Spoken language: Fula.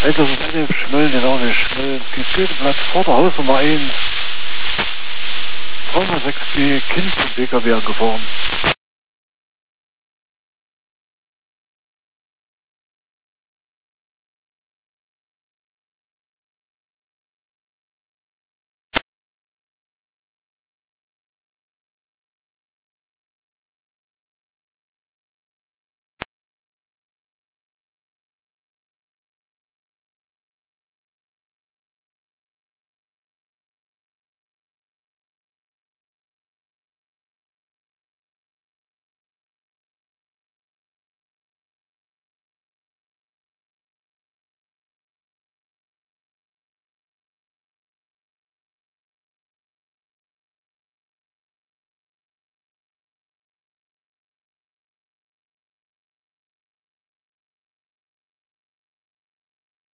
Das ist eine Schmölln, genau, eine Schmölln. Gefehltplatz vor der Hausnummer 1. 206b, Kind vom PKW angefahren.